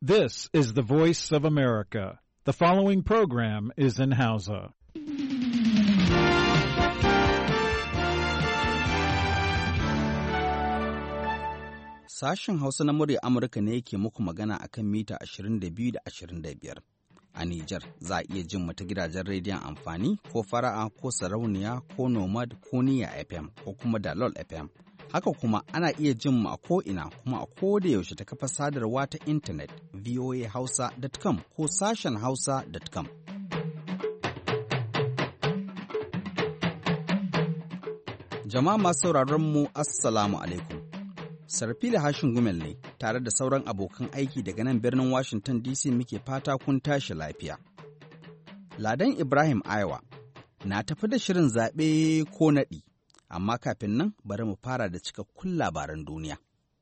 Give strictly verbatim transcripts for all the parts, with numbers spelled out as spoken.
This is the voice of America. The following program is in Hausa. Sashen Hausa na murya Amurka ne yake muku magana a kan mita ashirin da biyu da ashirin da biyar. A Nijar za a iya jin mu ta gidajen rediyon amfani ko fara'a ko sarauniya ko nomad ko niyya F M ko kuma dalol F M. Haka kuma ana iya jin mu a ko'ina kuma a koda yaushe ta kafa sadarwa ta intanet v o a hausa dot com ko sashen hausa dot com. Jama'a masu sauraron mu Assalamu alaikum. Sarfila Hashin Gumel ne tare da sauran abokan aiki daga nan birnin Washington D C muke fata kun tashi lafiya. Ladan Ibrahim Aiwa na tafi da shirin zaɓe ko naɗi. Amma kafin nan bari mu fara da cikakkun labaran duniya.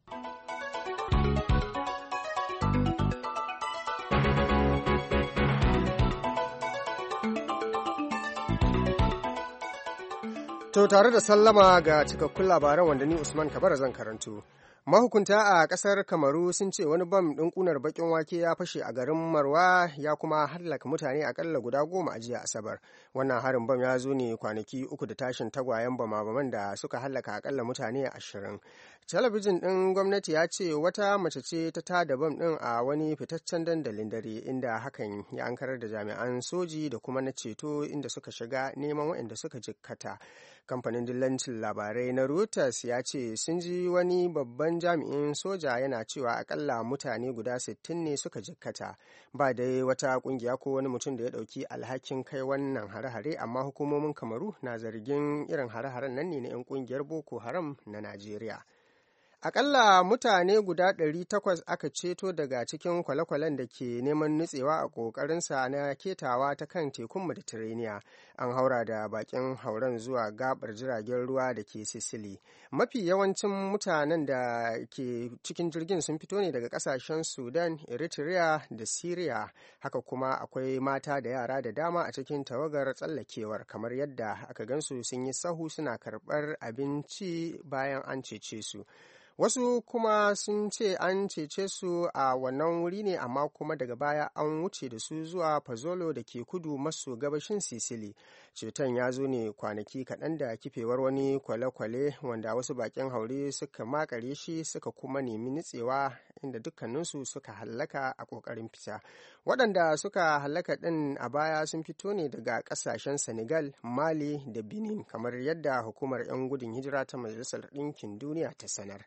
To tare da sallama ga cikakkun labaran wanda ni Usman Kabara zan karanto. Mahukunta a ƙasar Kamaru sun ce wani bam ɗin ƙunar baƙin wake ya fashe a garin Marwa ya kuma hallaka mutane akalla guda goma a jiya Asabar. Wannan harin bam ya zo ne kwanaki uku da tashin tagwayen bama-baman da suka hallaka akalla mutane ashirin. Talabijin ɗin gwamnati ya ce wata mace ce ta tada bam ɗin a wani fitaccen dandalin dare inda hakan ya ankarar da jami'an soji da kuma na ceto inda suka shiga neman waɗanda suka jikkata. Kamfanin dillancin labarai na Reuters ya ce sun ji wani babban jami'in soja yana cewa akalla mutane guda sittin ne suka jikkata. Ba dai wata kungiya ko wani mutum da ya dauki alhakin kai wannan hare-hare, amma hukumomin Kamaru na zargin irin hare-haren nan ne na 'yan kungiyar Boko Haram na Najeriya. Akalla mutane guda ɗari takwas aka ceto daga cikin kwale-kwalen da ke neman nutsewa a ƙoƙarinsa na ketawa ta kan tekun Mediterranean. An haura da bakin hauren zuwa gabar jiragen ruwa da ke Sicily. Mafi yawancin mutanen da ke cikin jirgin sun fito ne daga ƙasashen Sudan, Eritrea da Syria. Haka kuma akwai mata da yara da dama a cikin tawagar tsallakewar, kamar yadda aka gansu sun yi sahu suna karɓar abinci bayan an cece su. Wasu kuma sun ce an cece su a wannan wuri ne, amma kuma daga baya an wuce da su zuwa Pozzolo da ke kudu maso gabashin Sicily. Ceton ya zo ne kwanaki kaɗan da kifewar wani kwale-kwale wanda wasu bakin haure suka makare shi suka kuma nemi nutsewa, inda dukkaninsu suka hallaka a ƙoƙarin fita. Waɗanda suka hallaka ɗin a baya sun fito ne daga ƙasashen Senegal, Mali da Benin, kamar yadda hukumar 'yan gudun hijira ta Majalisar Ɗinkin Duniya ta sanar.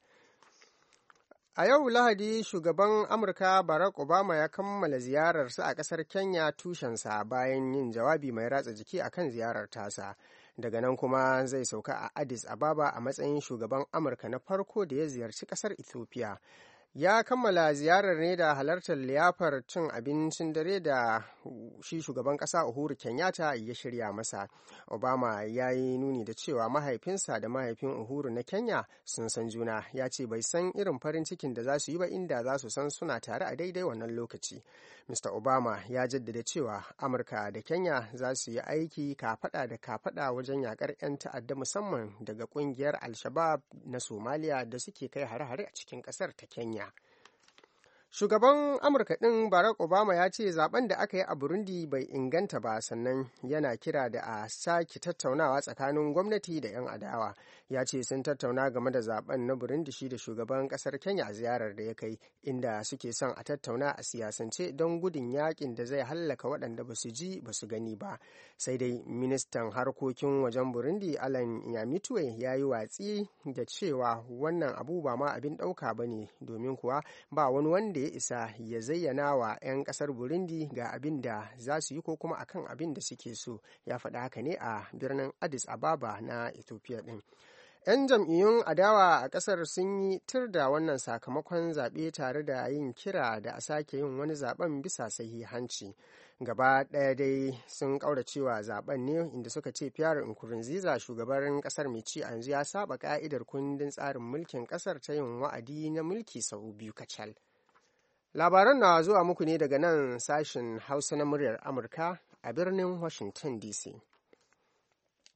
A yau Lahadi, shugaban Amurka Barack Obama ya kammala ziyararsa a ƙasar Kenya tushensa bayan yin jawabi mai ratsa jiki a kan ziyarar tasa. Daga nan kuma zai sauka a Addis Ababa a matsayin shugaban Amurka na farko da ya ziyarci ƙasar Ethiopia. Ya kammala ziyarar ne da halartar liyafar cin abincin dare da shi shugaban ƙasa Uhuru Kenyatta ya shirya masa. Obama ya yi nuni da cewa mahaifinsa da mahaifin Uhuru na Kenya sun san juna. Ya ce bai san irin farin cikin da za su yi ba inda za su san suna tare a daidai wannan lokaci. Mister Obama ya jaddada cewa Amurka da Kenya za su yi aiki kafaɗa da kafaɗa wajen yakar 'yan ta'adda, musamman daga ƙungiyar Al-Shabaab na Somalia da suke kai hare-hare a cikin ƙasar ta Kenya. Shugaban Amurka ɗin Barack Obama ya ce zaben da aka yi a Burundi bai inganta ba, sannan yana kira da a sake tattaunawa tsakanin gwamnati da 'yan adawa. Ya ce sun tattauna game da zaben na Burundi shi da shugaban ƙasar Kenya a ziyarar da ya kai, inda suke son a tattauna a siyasance don gudun yakin da zai hallaka waɗanda ba su ji ba su gani ba. Sai dai ministan harkokin wajen Burundi Alan Nyamitwe ya yi watsi da cewa wannan abu ba ma abin ɗauka ba ne, domin kuwa ba wani wanda ya isa ya zayyana wa 'yan kasar Burundi ga abin da za su yi ko kuma akan abin da suke so. Ya faɗa haka ne a birnin Addis Ababa na Ethiopia ɗin. 'Yan jam'iyyun adawa a ƙasar sun yi tir da wannan sakamakon zaɓe tare da yin kira da a sake yin wani zaɓen bisa sahihanci. Gaba ɗaya dai sun ƙauracewa zaɓen ne, inda suka ce Pierre Nkurunziza, shugaban ƙasar mai ci a yanzu, ya saba ƙa'idar kundin tsarin mulkin ƙasar ta yin wa'adi na mulki sau biyu kacal. Labaran na zuwa muku ne daga nan sashen Hausa na muryar Amurka a birnin Washington D C.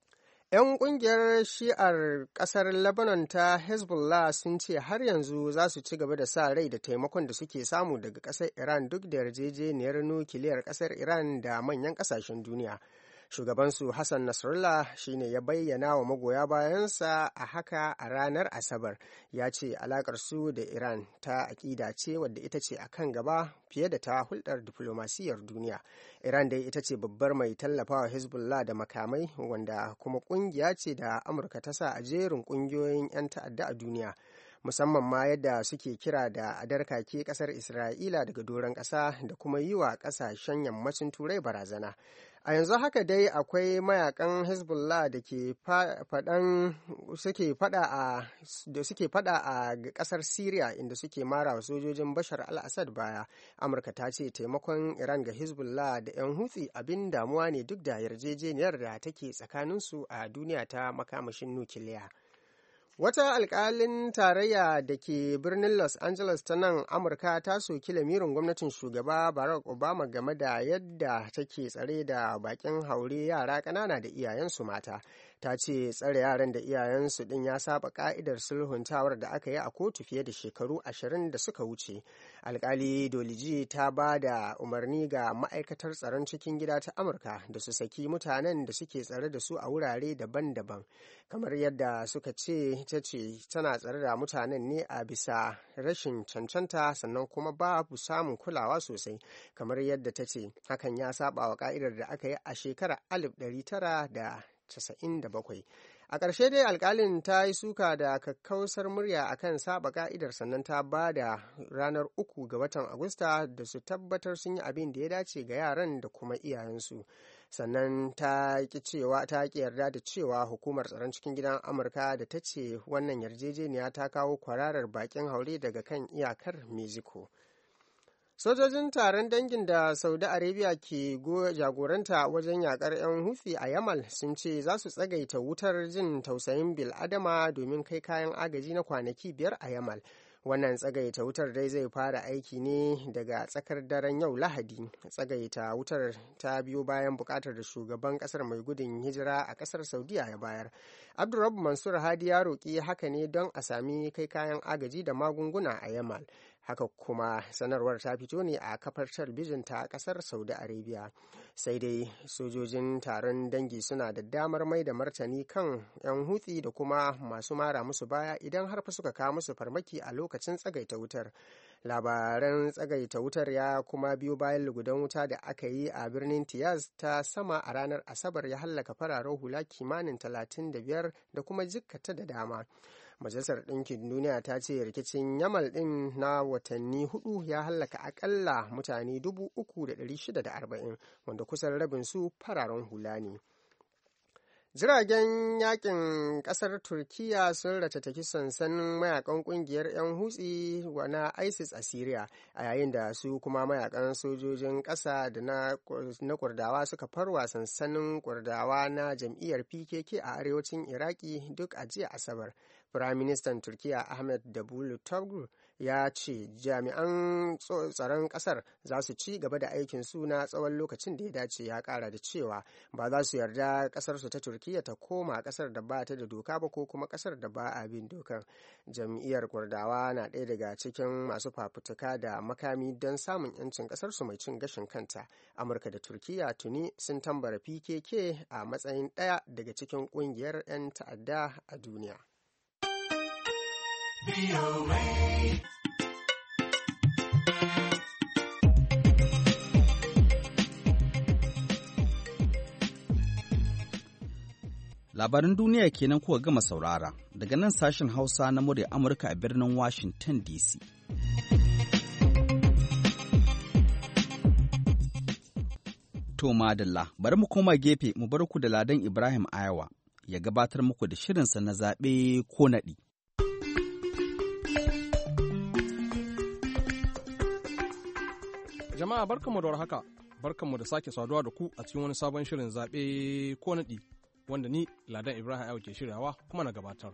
'Yan ƙungiyar shi'ar ƙasar Lebanon ta Hezbollah sun ce har yanzu za su ci gaba da sa rai da taimakon da suke samu daga ƙasar Iran duk da yarjejeniyar nukiliyar ƙasar Iran da manyan ƙasashen duniya. Shugabansu Hassan Nasrallah shine ya bayyana wa magoya bayansa a haka a ranar Asabar. Ya ce alakar su da Iran ta aƙida ce wadda ita ce a kan gaba fiye da ta hulɗar diflomasiyyar duniya. Iran dai ita ce babbar mai tallafawa Hezbollah da makamai, wanda kuma ƙungiya ce da Amurka ta sa a jerin ƙungiyoyin 'yan ta'adda a duniya. Musamman ma yadda suke kira da a darkake ƙasar Isra'ila daga doron ƙasa da kuma yi wa ƙasashen yammacin Turai barazana. A yanzu haka dai akwai mayakan Hezbollah da ke faɗan suke fada a da suke fada a ƙasar Syria, inda suke mara wa sojojin Bashar al-Assad baya. Amurka ta ce taimakon Iran ga Hezbollah da 'yan Houthi abin damuwa ne duk da yarjejeniyar da take tsakaninsu a duniya ta makamashin nukiliya. Wata alkalin tarayya da ke birnin Los Angeles ta nan Amurka ta soki lamirin gwamnatin shugaba Barack Obama game da yadda take tsare da bakin haure yara ƙanana da iyayensu mata. Ta ce tsare yaran da iyayensu ɗin ya saba ka'idar sulhuntawar da aka yi a kotu fiye da shekaru ashirin da suka wuce. Alkali Doliji ta ba da umarni ga ma'aikatar tsaron cikin gida ta Amurka da su saki mutanen da suke tsare da su a wurare daban-daban. Kamar yadda suka ce, ta ce tana tsare da mutanen ne a bisa rashin cancanta, sannan kuma babu samun kulawa sosai. Kamar yadda ta ce hakan ya saba wa ka'idar da aka yi a shekarar alif ɗari tara da casa'in da bakwai. A ƙarshe dai alƙalin ta yi suka da kakkausar murya akan saba ka'idar, sannan ta ba da ranar uku ga watan Agusta da su tabbatar sun yi abin da ya dace ga yaran da kuma iyayensu. Sannan ta ki cewa ta ki yarda da cewa hukumar tsaron cikin gidan Amurka da ta ce wannan yarjejeniya ta kawo kwararar bakin haure daga kan iyakar Mexico. Sojojin taron dangin da Saudi Arabia ke jagoranta wajen yakar 'yan Houthi a Yamal sun ce za su tsagaita wutar jin tausayin bil'adama domin kai kayan agaji na kwanaki biyar a Yamal. Wannan tsagaita wutar dai zai fara aiki ne daga tsakar daren yau Lahadi. Tsagaita wutar ta biyo bayan bukatar da shugaban kasar mai gudun hijira a kasar Saudiya ya bayar. Abdurrabbu Mansur Hadi ya roƙi haka ne don a sami kai kayan agaji da magunguna a Yamal. Haka kuma sanarwar ta fito ne a kafar talbijin ta kasar Saudi Arabia. Sai dai sojojin taron dangi suna da damar mai da martani kan 'yan Houthi da kuma masu mara musu baya idan har fa suka kawo musu farmaki a lokacin tsagaita wutar. Labaran tsagaita wutar ya kuma biyo bayan lugudan wuta da aka yi a birnin Tiyaz ta sama a ranar Asabar ya hallaka fararen hula kimanin talatin da biyar da kuma jikkata da dama. Majalisar Ɗinkin Duniya ta ce rikicin Yamal ɗin na watanni hudu ya hallaka akalla mutane dubu uku da ɗari shida da arba'in, wanda kusan rabin su fararen hula ne. Jiragen yakin kasar Turkiyya sun ratattaki sansanin mayakan kungiyar 'yan Hutsi na ISIS a Syria, a yayin da su kuma mayakan sojojin ƙasa da na Kurdawa suka farwa sansanin Kurdawa na jam'iyyar P K K a arewacin Iraki duk a jiya Asabar. Firaministan Turkiyya Ahmed Davutoglu ya ce jami'an tsaron kasar za su ci gaba da aikin su na tsawon lokacin da ya dace. Ya kara da cewa ba za su yarda kasarsu ta Turkiyya ta koma kasar da ba ta da doka ba ko kuma kasar da ba a bin dokan. Jam'iyyar Kurdawa na ɗaya daga cikin masu fafutuka da makami don samun 'yancin kasarsu mai cin gashin kanta. Amurka da Turkiyya tuni sun tambara P K K a matsayin ɗaya daga cikin ƙungiyar 'yan ta'adda a duniya. Labaran duniya kenan kuka gama saurara daga nan sashen Hausa na murya Amurka a birnin Washington D C. To madalla, bari mu koma gefe mu bar ku da Ladan Ibrahim Ayawa ya gabatar muku da shirinsa na zaɓe ko naɗi. Jama'a barkanmu da warhaka, barkanmu da sake saduwa da ku a cikin wani sabon shirin zaɓe ko naɗi wanda ni Ladan Ibrahim Ayawa ke shiryawa kuma na gabatar.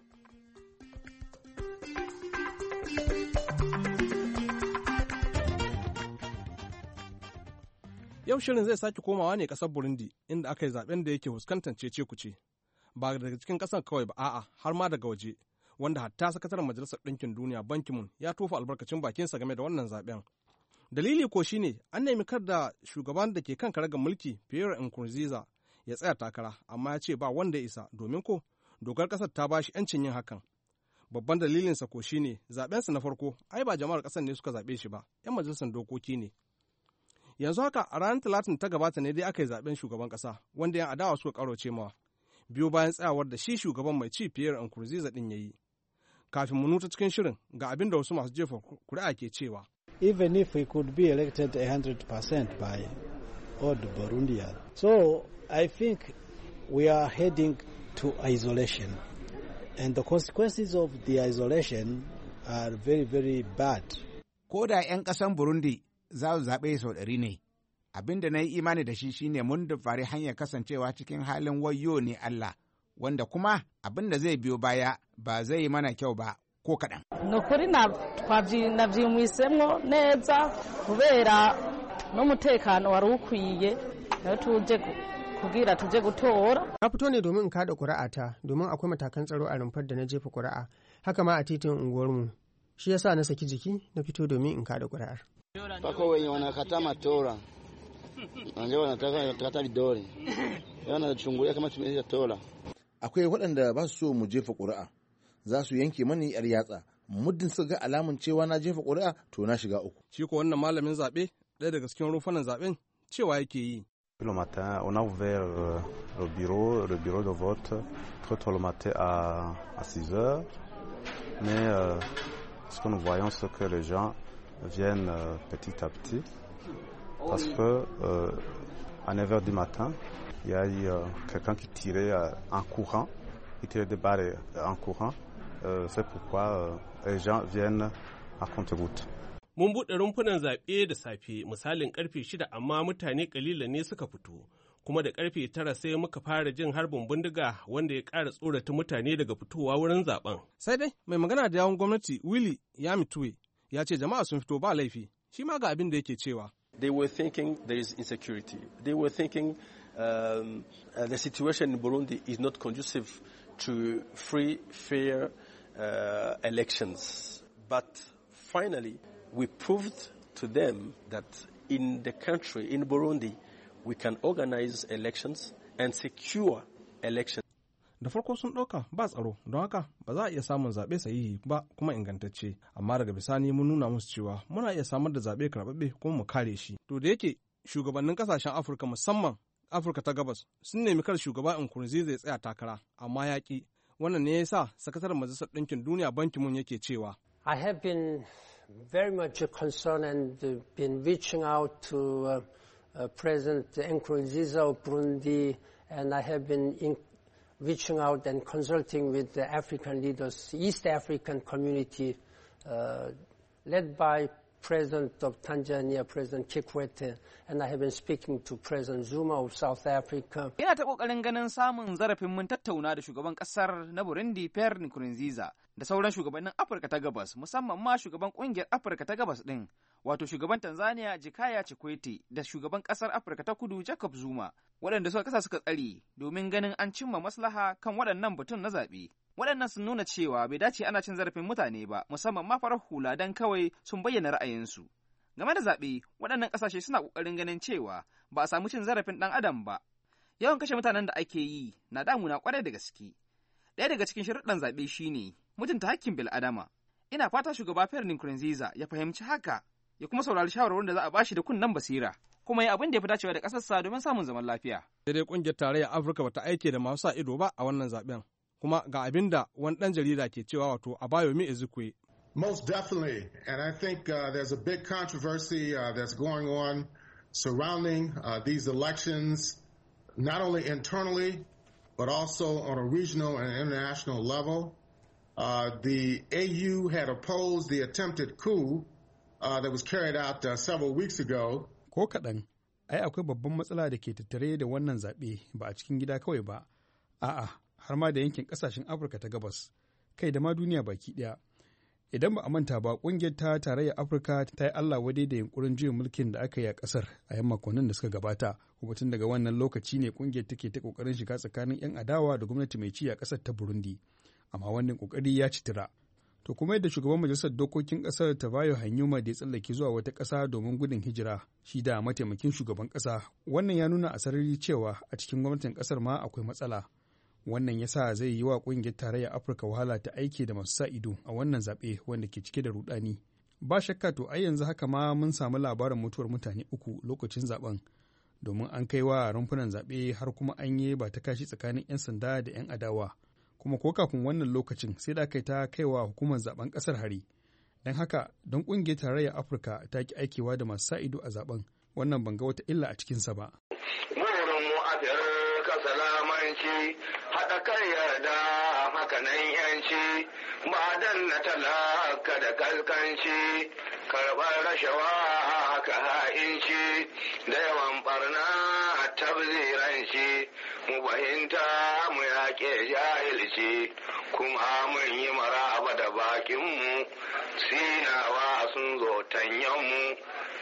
Yau shirin zai sake komawa ne ƙasar Burundi inda aka yi zaɓen da yake fuskantar cece-kuce. ba daga cikin ƙasar kawai ba a'a har ma daga waje, wanda hatta sakataren Majalisar Ɗinkin Duniya Ban Ki-moon ya tofa albarkacin bakinsa game da wannan zaben. Dalili ko shine an nemi kar da shugaban da ke kan karagar mulki Pierre Nkurunziza ya tsaya takara, amma ya ce ba wanda ya isa domin ko dokar ƙasar ta bashi 'yancin yin hakan. Babban dalilinsa ko shine zaɓensa na farko ai ba jama'ar ƙasar ne suka zaɓe shi ba, 'yan majalisar dokoki ne. Yanzu haka a ranar Talatin ta gabata ne dai aka yi zaɓen shugaban ƙasa wanda 'yan adawa suka ƙaurace mawa, biyo bayan tsayawar da shi shugaban mai ci Pierre Nkurunziza ɗin ya yi. Kafin mu nuta cikin shirin ga abin da wasu masu jefa kuri'a ke cewa. Even if we could be elected one hundred percent by all the Burundians. So I think we are heading to isolation. And the consequences of the isolation are very, very bad. Ko da 'yan ƙasan Burundi za su zaɓe sau ɗari ne, abin da na yi imani da shi shine mun dufari hanyar kasancewa cikin halin wayo ne Allah, wanda kuma abin da zai biyo baya ba zai yi mana kyau ba ko kaɗan. Ni ukuri navyimwisemwo neza kubera n'umutekano wari ukwiye nayo tuje kugira tuje gutora. Na fito ne domin in kada ƙuri'ata domin akwai matakan tsaro a rumfar da na jefa ƙuri'a, haka ma a titin unguwarmu. Shi yasa na saki jiki na fito domin in kada ƙuri'ar. Pako wenye wanakata matora ndio wanataka kata vidole, wanachungulia kama tumeweza tola. Akwai waɗanda ba su so mu jefa ƙuri'a, za su yanke mani yar yatsa, muddin su ga alamun cewa na jefa ƙuri'a to na shiga uku. Shi ko wannan malamin zaɓe ɗaya daga cikin rufunan zaɓen cewa yake yi. Le matin, on a ouvert euh, le bureau, le bureau de vote très tôt le matin à, à six heures, mais euh, ce que nous voyons c'est que les gens viennent euh, petit à petit, parce que euh, à neuf heures du matin, il y a eu euh, quelqu'un qui tirait euh, en courant, il tirait des balles en courant, euh, c'est pourquoi euh, les gens viennent à compte-gouttes. Mun buɗe rumfunan zaɓe da safe misalin ƙarfe shida amma mutane ƙalilan ne suka fito, kuma da ƙarfe tara sai muka fara jin harbin bindiga wanda ya ƙara tsorata mutane daga fitowa wurin zaɓen. Sai dai mai magana da yawun gwamnati Willy Yamitue ya ce jama'a sun fito ba laifi, shi ma ga abin da yake cewa. They were thinking there is insecurity. They were thinking um, uh, the situation in Burundi is not conducive to free, fair uh, elections. But finally, we proved to them that in the country, in Burundi, we can organize elections and secure elections. Da farko sun ɗauka ba tsaro, don haka ba za a iya samun zaɓe sahihi ba kuma ingantacce, amma daga bisani mun nuna musu cewa muna iya samar da zaɓe karɓaɓɓe kuma mu kare shi. To da yake shugabannin ƙasashen Afirka musamman Afirka ta Gabas sun nemi kar shugaba Nkurunziza ya tsaya takara, amma ya ƙi. Wannan ne ya sa sakataren Majalisar Ɗinkin Duniya Ban Ki-moon yake cewa. I have been very much concerned and uh, been reaching out to uh, uh, President Nkurunziza of Burundi, and I have been in reaching out and consulting with the African leaders, East African community, uh, led by President of Tanzania, President Kikwete, and I have been speaking to President Zuma of South Africa. Ina ta kokarin ganin samun zarafin mun tattauna da shugaban kasar na Burundi Pierre Nkurunziza da sauran shugabannin Afirka ta Gabas, musamman ma shugaban kungiyar Afirka ta Gabas din, wato shugaban Tanzania Jakaya Kikwete da shugaban kasar Afirka ta Kudu Jacob Zuma, waɗanda suka kasa suka tsare domin ganin an cimma maslaha kan waɗannan batun na zaɓe. Waɗannan sun nuna cewa bai dace ana cin zarafin mutane ba, musamman ma farar hula don kawai sun bayyana ra'ayinsu. Game da zaɓe, waɗannan ƙasashe suna ƙoƙarin ganin cewa ba a samu cin zarafin ɗan adam ba. Yawan kashe mutanen da ake yi na damuna ƙwarai da gaske. Ɗaya daga cikin sharuɗan zaɓe shine mutunta hakkin bil'adama. Ina fata shugaba Pierre Nkurunziza ya fahimci haka, ya kuma saurari shawarwarin da za a bashi da kunnen basira, kuma ya abin da ya fi dacewa da ƙasarsa domin samun zaman lafiya. Daidai ƙungiyar tarayyar Afirka bata aike da masu sa ido ba a wannan zaɓen. Kuma ga abin da wani ɗan jarida ke cewa wato Abayomi Ezekwe. Most definitely, and I think uh, there's a big controversy uh, that's going on surrounding uh, these elections, not only internally, but also on a regional and international level. Uh, the A U had opposed the attempted coup uh, that was carried out uh, several weeks ago. Ko kaɗan, ai akwai babban matsala da ke tattare da wannan zaɓe ba a cikin gida kawai ba, a'a har ma da yankin ƙasashen Afirka ta Gabas, kai da ma duniya baki ɗaya. Idan ba a manta ba, ƙungiyar ta tarayyar Afirka ta yi Allah wadai da yunkurin juyin mulkin da aka yi a ƙasar a yan makonnin da suka gabata. Kuma tun daga wannan lokaci ne ƙungiyar take ta ƙoƙarin shiga tsakanin 'yan adawa da gwamnati mai ci a ƙasar ta Burundi. Amma wannan ƙoƙari ya ci tura. To kuma yadda shugaban majalisar dokokin ƙasar Tabayo Hanyuma da ya tsallake zuwa wata ƙasa domin gudun hijira, shi da mataimakin shugaban ƙasa, wannan ya nuna a sarari cewa a cikin gwamnatin ƙasar ma akwai matsala. Wannan ya sa zai yi wa ƙungiyar tarayyar Afirka wahala ta aiki da masu sa ido a wannan zaɓe wanda ke cike da rudani. Ba shakka to ai yanzu haka ma mun samu labarin mutuwar mutane uku lokacin zaben, domin an kai wa rumfunan zaɓe har kuma an yi ba ta kashi tsakanin 'yan sanda da 'yan adawa. Kuma ko kafin wannan lokacin sai da kai ta kaiwa hukumar zaben ƙasar hari. Don haka don ƙungiyar tarayyar Afirka ta ki aikewa da masu sa ido a zaben, wannan ban ga wata illa a cikinsa ba. Salamanci haɗa kai yarda hakanan yanci ba dan na talaka da kalkanci karɓar rashawa haka ha'inci da yawan barna tabziranci mu fahimta mu yaƙe jahilci kuma mun yi maraba da bakinmu sinawa sun zo tanyanmu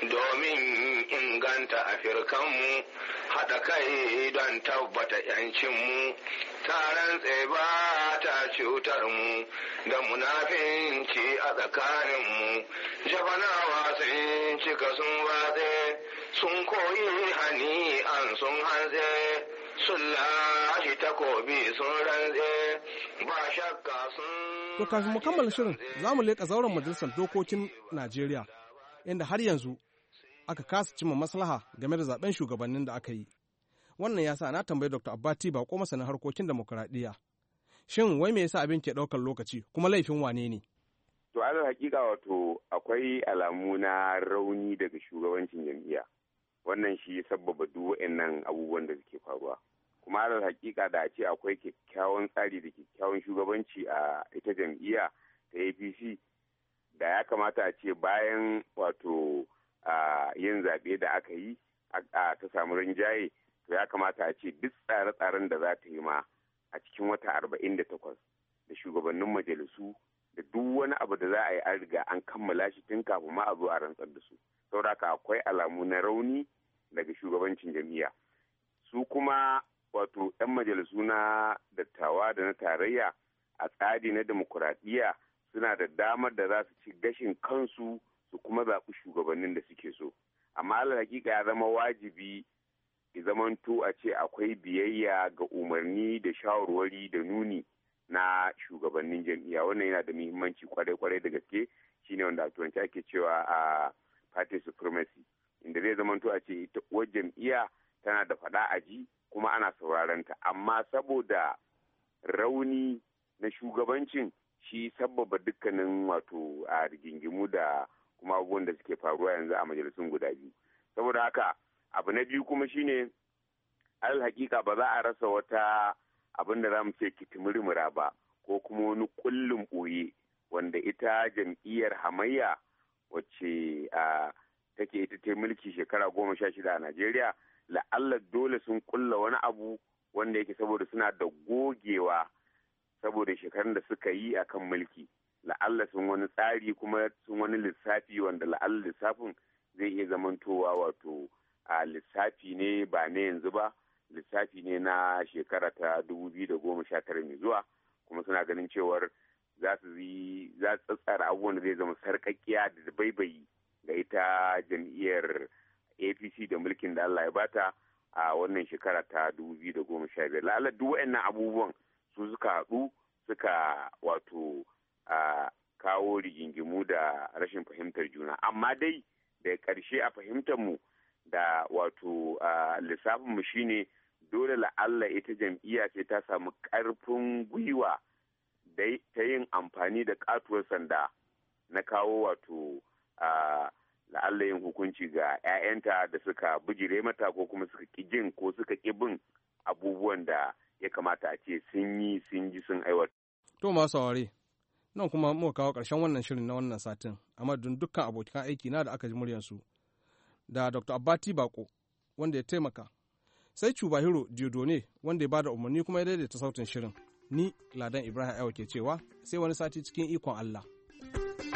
domin inganta afirkanmu haɗa kai don tabbata ‘yancinmu, taron ba ta cutar mu da munafinci a tsakaninmu, jafanawa sun cika sun watse, sun koyi hani an sun hanze, sun lashe takobi sun rantse, ba shakka sun... To kafin mu kammala shirin za mu leƙa zauren majalisar dokokin Najeriya, inda har yanzu aka kasa cimma maslaha game da zaben shugabannin da aka yi. Wannan ya sa na tambayi Doctor Abbati Bako masanin harkokin demokuraɗiyya. Shin wai me yasa abin ke ɗaukar lokaci kuma laifin wane ne? To alal hakika wato akwai alamu na rauni daga shugabancin jam'iyya. Wannan shi sabbaba duk waɗannan abubuwan da suke faruwa. Kuma alal hakika da a ce akwai kyakkyawan tsari da kyakkyawan shugabanci a ita jam'iyya ta A P C da ya kamata a ce bayan wato a yin zaɓe da aka yi ta samu rinjaye to ya kamata a ce duk tsare-tsaren da za ta yi ma a cikin wata arba'in da takwas da shugabannin majalisu da duk wani abu da za a yi an riga an kammala shi tun kafin ma a zo a rantsar da su saboda haka akwai alamu na rauni daga shugabancin jam'iyya su kuma wato 'yan majalisu na dattawa da na tarayya a tsari na demokuraɗiyya suna da damar da za su ci gashin kansu su kuma zaɓi shugabannin da suke so amma alal hakika ya zama wajibi ya zamanto a ce akwai biyayya ga umarni da shawarwari da nuni na shugabannin jam'iyya wannan yana da muhimmanci kwarai-kwarai da gaske shine wanda a turanci ake cewa a party supremacy inda zai zamanto a ce ita uwar jam'iyya tana da faɗa a ji kuma ana sauraron ta amma saboda rauni na shugabancin shi sabbaba dukkanin wato a rigingimu da kuma abubuwan da suke faruwa yanzu a majalisun guda biyu saboda haka abu na biyu kuma shine alal hakika ba za a rasa wata abin da za mu ce kitimirmira ba ko kuma wani kullum ɓoye wanda ita jam'iyyar hamayya wacce take ita ta mulki shekara goma sha shida a Najeriya la'alla dole sun kulla wani abu wanda yake saboda suna da gogewa saboda shekarun da suka yi a kan mulki la'alla sun wani tsari kuma sun wani lissafi wanda la'alla lissafin zai iya zamantowa wato a lissafi ne ba na yanzu ba lissafi ne na shekara ta dubu biyu da goma sha tara mai zuwa kuma suna ganin cewar za su yi za su tsatsara abubuwan da zai zama sarƙaƙiya da baibayi ga ita jam'iyyar A P C da mulkin da Allah ya bata a wannan shekara ta dubu biyu da goma sha biyar la'alla duk waɗannan abubuwan su suka haɗu suka wato a kawo rigingimu da rashin fahimtar juna amma dai da ƙarshe a fahimtar mu da wato lissafinmu shine dole la'alla ita jam'iyya ce ta samu ƙarfin gwiwa ta yin amfani da katuwar sanda na kawo wato la'alla yin hukunci ga 'ya'yanta da suka bijire mata ko kuma suka ƙi jin ko suka ƙi bin abubuwan da ya kamata a ce sun yi sun ji sun aiwata. To masu saurare, nan kuma muka kawo ƙarshen wannan shirin na wannan satin a madadin dukkan abokan aiki na da aka ji muryarsu da Doctor Abbati Bako wanda ya taimaka sai Chubahiro Diodone wanda ya bada umarni kuma ya daidaita sautin shirin ni Ladan Ibrahim Aiwa ke cewa sai wani sati cikin ikon Allah.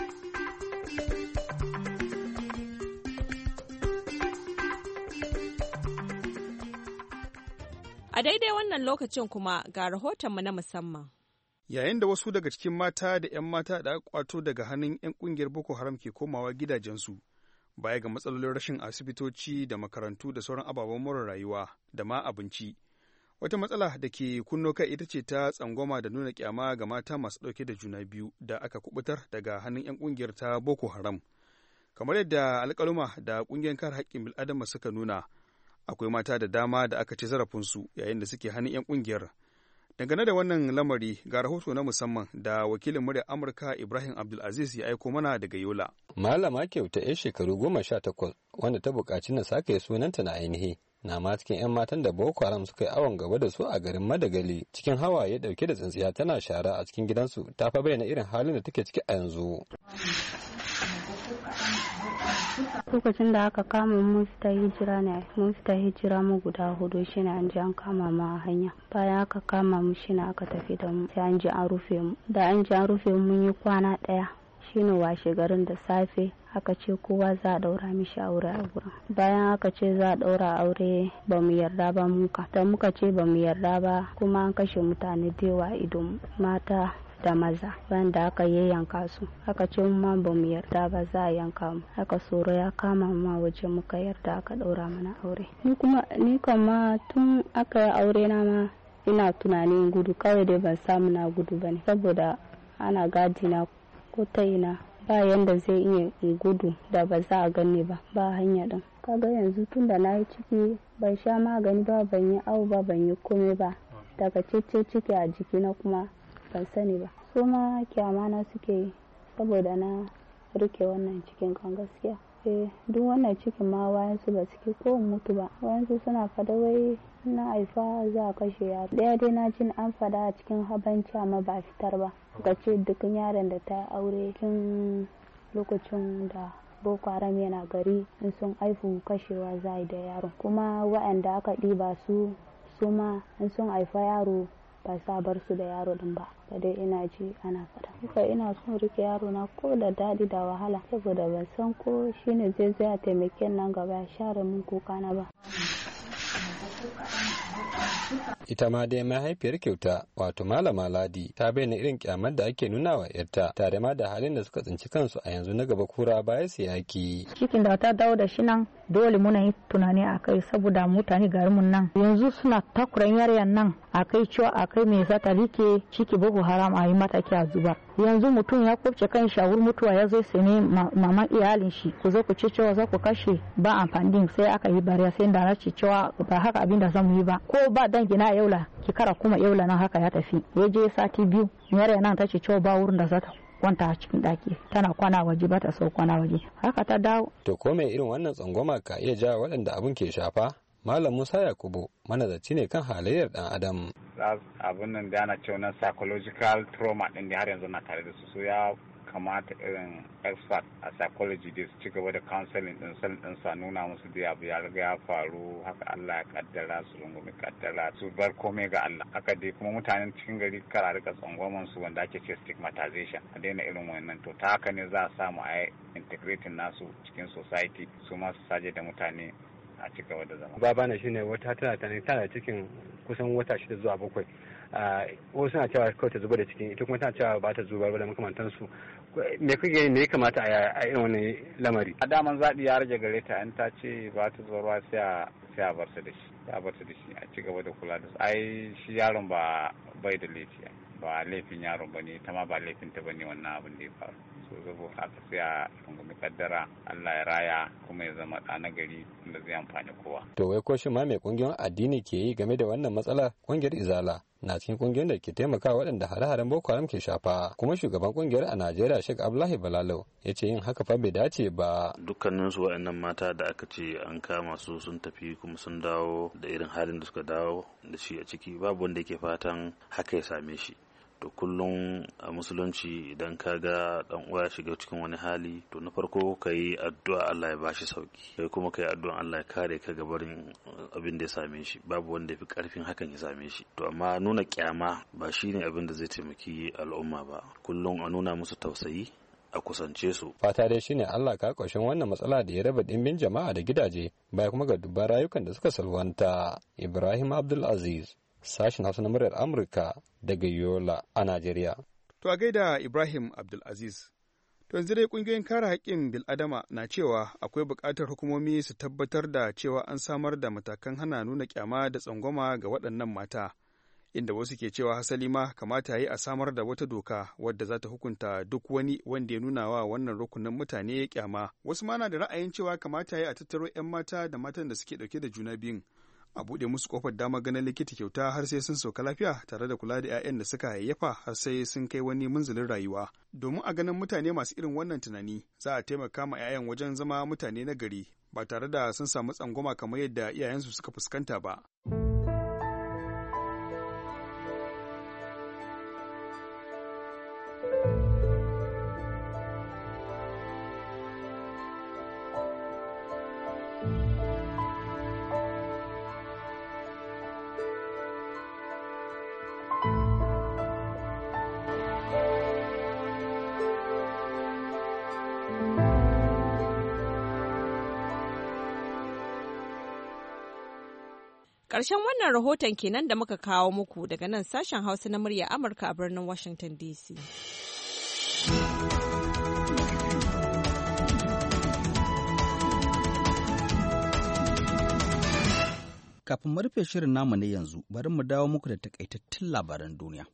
A daidai wannan lokacin kuma ga rahotonmu na musamman. Yayin da wasu daga cikin mata da 'yan mata da aka kwato daga hannun 'yan kungiyar Boko Haram ke komawa gidajensu, baya ga matsalolin rashin asibitoci da makarantu da sauran ababen more rayuwa da ma abinci. Wata matsala da ke kunno kai ita ce ta tsangwama da nuna kyama ga mata masu ɗauke da juna biyu da aka kubutar daga hannun 'yan kungiyar ta Boko Haram. Kamar yadda alƙaluma da kungiyar kare haƙƙin bil'adama suka nuna, akwai mata da dama da aka ci zarafinsu yayin da suke hannun 'yan kungiyar. Dangane da wannan lamari ga rahoto na musamman da wakilin muryar Amurka Ibrahim Abdulaziz ya aiko mana daga Yola. Malama Kyauta 'yar shekaru goma sha takwas wanda ta buƙaci na sake sunanta na ainihi na ma cikin 'yan matan da Boko Haram suka yi awon gaba da su a garin Madagali cikin hawaye dauke da tsintsiya tana shara a cikin gidansu ta fa bayyana irin halin da take ciki a yanzu. Lokacin da aka kama mun fita hijira ne, mun fita hijira mu guda hudu shine an ji an kama mu a hanya. Bayan aka kama mu shine aka tafi da mu sai an ji an rufe mu. Da an ji an rufe mu mun yi kwana daya. Shine washe garin da safe aka ce kowa za a daura mishi aure a gurin. Bayan aka ce za a daura aure ba mu yarda ba muka. Da muka ce ba mu yarda ba kuma an kashe mutane da yawa idon mata da maza bayan da aka yayyanka su aka ce ma ba mu yarda ba za a yanka mu aka tsoro ya kama mu waje muka yarda aka daura mana aure ni kuma ni kama tun aka yi aure na ma ina tunanin gudu kawai dai ban samu na gudu bane saboda ana gadi na ko ta ina ba yanda zai iya gudu da ba za a gani ba ba hanya din kaga yanzu tun da na yi ciki ban sha magani ba ban yi awu ba ban yi komai ba daga cece ciki a jikina kuma ban sani ba su ma kyamana suke yi saboda na rike wannan cikin kan gaskiya eh duk wannan cikin ma wayansu ba suke ko mutu ba wayansu suna fada wai na haifa za a kashe yaro daya dai na jin an fada a cikin habanci amma ba fitar ba ga ce dukkan yaron da ta aure tun lokacin da Boko Haram yana gari in sun haifu kashewa za yi da yaro kuma waɗanda aka ɗiba su su ma in sun haifa yaro ba sa bar su da yaro din ba ba dai ina ji ana fada kuka ina son rike yaro na ko da dadi da wahala saboda ban san ko shine zai zai taimake nan gaba ya share min kuka na ba. Ita ma dai mahaifiyar Kyauta wato Malama Ladi ta bayyana irin kyamar da ake nuna wa yarta tare ma da halin da suka tsinci kansu a yanzu na gaba kura baya su yaki. Cikin da ta dawo da shi nan dole muna yi tunani a kai saboda mutane garinmu nan yanzu suna takuran yaryan nan a kai cewa a kai mai zata rike ciki Boko Haram a yi mataki a zubar. Yanzu mutum ya kubce kan shawur mutuwa ya zo sai ne mama iyalin shi ku zo ku ce cewa za ku kashe ba amfani sai aka yi bariya sai da na ce cewa ba haka abin da zamu yi ba ko ba dangi na yaula ki kara kuma yaula nan haka ya tafi ya je sati biyu yaryan nan ta ce cewa ba wurin da za ta kwanta a cikin daki tana kwana waje ba ta so kwana waje haka ta dawo. To ko mai irin wannan tsangwama ka iya jawo waɗanda abin ke shafa? Malam Musa Yakubu manazarci ne kan halayyar dan Adam. Abin nan da ana cewa psychological trauma din da har yanzu na tare da su so ya kamata irin expert a psychology da su ci gaba da counseling din san din sa nuna musu da abu ya riga ya faru haka Allah ya kaddara su rungumi kaddara su bar komai ga Allah haka dai kuma mutanen cikin gari kara rika tsangwaman su wanda ake ce stigmatization a daina irin wannan to ta haka ne za a samu a integrating nasu cikin society su ma su saje da mutane a ci gaba da zama. Babana shine wata tana tana tana cikin kusan wata shida zuwa bakwai. Wasu suna cewa kawai ta zuba da cikin ita kuma tana cewa ba ta zubar da makamantansu. Me kuke me ya kamata a irin wannan lamari? A daman zaɓi ya rage gare ta in ta ce ba ta zubarwa sai a sai a bar ta da shi. Sai a bar ta da shi a ci gaba da kula da su. Ai shi yaron ba bai da laifi ba laifin yaron bane ta ma ba laifin ta bane wannan abin da ya faru. So zabo haka sai a rungumi kaddara Allah ya raya kuma ya zama ɗa na gari da zai amfani kowa. To wai ko shi ma mai kungiyoyin addini ke yi game da wannan matsala? Kungiyar Izala na cikin kungiyar da ke taimakawa waɗanda hare-haren Boko Haram ke shafa kuma shugaban kungiyar a Najeriya Sheikh Abdullahi Balalau ya ce yin haka fa bai dace ba. Dukkanin su waɗannan mata da aka ce an kama su sun tafi kuma sun dawo da irin halin da suka dawo da shi a ciki babu wanda yake fatan haka ya same shi. To kullum a musulunci idan ka ga dan uwa ya shiga cikin wani hali to na farko ka yi addu'a Allah ya bashi sauki kai kuma ka yi addu'a Allah ya kare ka gabarin abin da ya same shi babu wanda ya fi karfin hakan ya same shi to amma nuna kyama ba shine abin da zai taimaki al'umma ba kullum a nuna musu tausayi a kusance su. Fata dai shine Allah ka ƙarshen wannan matsala da ya raba ɗimbin jama'a da gidaje baya kuma ga dubban rayukan da suka salwanta. Ibrahim Abdulaziz, sashen Hausa na muryar Amurka daga Yola a Najeriya. To a gaida Ibrahim Abdulaziz. To yanzu dai kungiyoyin kare haƙƙin bil'adama na cewa akwai buƙatar hukumomi su tabbatar da cewa an samar da matakan hana nuna kyama da tsangwama ga waɗannan mata, inda wasu ke cewa hasali ma kamata ya yi a samar da wata doka wadda za ta hukunta duk wani wanda ya nuna wa wannan rukunin mutane kyama. Wasu ma na da ra'ayin cewa kamata ya yi a tattaro 'yan mata da matan da suke ɗauke da juna biyun, a buɗe musu kofar dama ganin likita kyauta har sai sun sauka lafiya tare da kula da 'ya'yan da suka hayayyafa har sai sun kai wani munzulin rayuwa. Domin a ganin mutane masu irin wannan tunani za a taimaka ma 'ya'yan wajen zama mutane na gari ba tare da sun samu tsangwama kamar yadda iyayensu suka fuskanta ba. Ƙarshen wannan rahoton kenan da muka kawo muku daga nan sashen Hausa na murya Amurka a birnin Washington D C. Kafin mu rufe shirin namu na yanzu, bari mu dawo muku da takaitattun labaran duniya.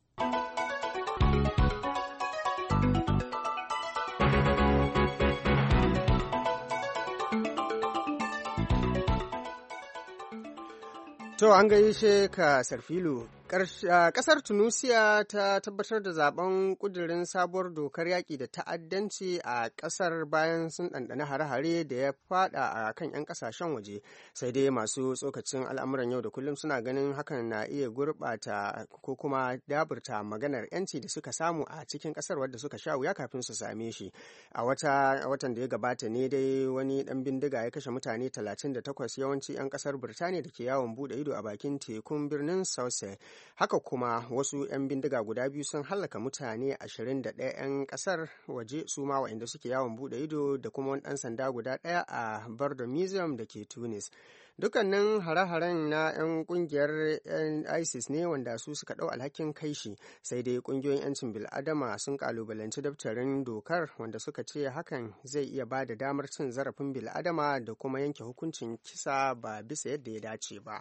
To an gaishe ka Sarfilu. Kasar Tunusiya ta tabbatar da zaben kudirin sabuwar dokar yaƙi da ta'addanci a ƙasar bayan sun ɗanɗana hare-hare da ya fada a kan 'yan ƙasashen waje. Sai dai masu tsokacin al'amuran yau da kullum suna ganin hakan na iya gurɓata ko kuma daburta maganar 'yanci da suka samu a cikin ƙasar wadda suka sha wuya kafin su same shi. A watan da ya gabata ne dai wani ɗan bindiga ya kashe mutane talatin da takwas, yawanci 'yan ƙasar Birtaniya da ke yawon buɗe ido a bakin tekun birnin Sousse. Haka kuma wasu 'yan bindiga guda biyu sun hallaka mutane ashirin da ɗaya 'yan ƙasar waje su ma waɗanda suke yawon buɗe ido da kuma wani ɗan sanda guda ɗaya a Bardo Museum da ke Tunis. Dukkanin hare-haren na 'yan kungiyar ISIS ne wanda su suka ɗau alhakin kai shi, sai dai kungiyoyin 'yancin bil'adama sun kalubalanci daftarin dokar wanda suka ce hakan zai iya ba da damar cin zarafin bil'adama da kuma yanke hukuncin kisa ba bisa yadda ya dace ba.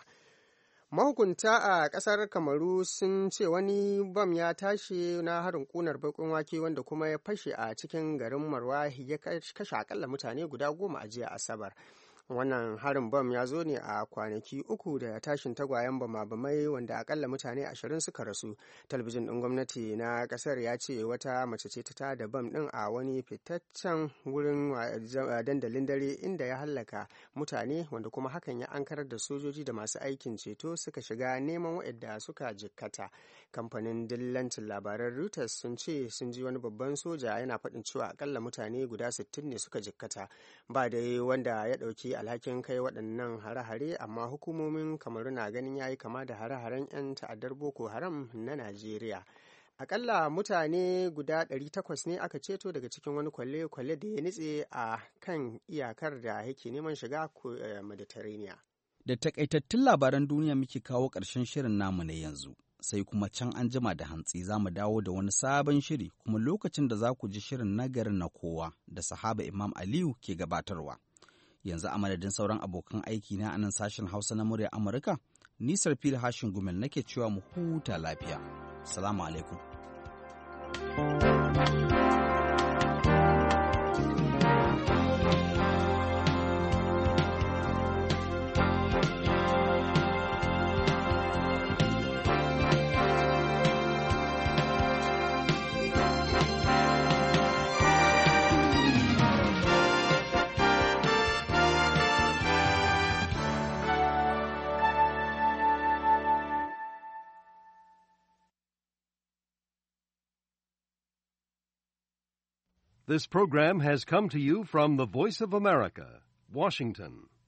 Mahukunta a ƙasar Kamaru sun ce wani bam ya tashi na harin ƙunar baƙin wake wanda kuma ya fashe a cikin garin Marwa ya kashe akalla mutane guda goma a jiya Asabar. Wannan harin bam ya zo ne a kwanaki uku da tashin tagwayen bama-bamai wanda akalla mutane ashirin suka rasu. Talabijin ɗin gwamnati na ƙasar ya ce wata mace ce ta tada bam ɗin a wani fitaccen wurin dandalin dare inda ya hallaka mutane wanda kuma hakan ya ankarar da sojoji da masu aikin ceto suka shiga neman waɗanda suka jikkata. Kamfanin dillancin labaran Reuters sun ce sun ji wani babban soja yana faɗin cewa akalla mutane guda sittin ne suka jikkata. Ba dai wanda ya ɗauki alhakin kai waɗannan hare-hare, amma hukumomin Kamaru na ganin yayi kama da hare-haren 'yan ta'addar Boko Haram na Najeriya. Akalla mutane guda ɗari takwas ne aka ceto daga cikin wani kwale-kwale da ya nitse a kan iyakar da yake neman shiga Mediterranean. Da takaitattun labaran duniya muke kawo ƙarshen shirin namu na yanzu. Sai kuma can an jima da hantsi za mu dawo da wani sabon shiri, kuma lokacin da za ku ji shirin nagarin na kowa da sahaba Imam Aliyu ke gabatarwa. Yanzu a madadin sauran abokan aiki na anan sashen Hausa na murya Amurka, nisar fili hashin gumel nake cewa mu huta lafiya. Salamu alaikum. This program has come to you from the Voice of America, Washington.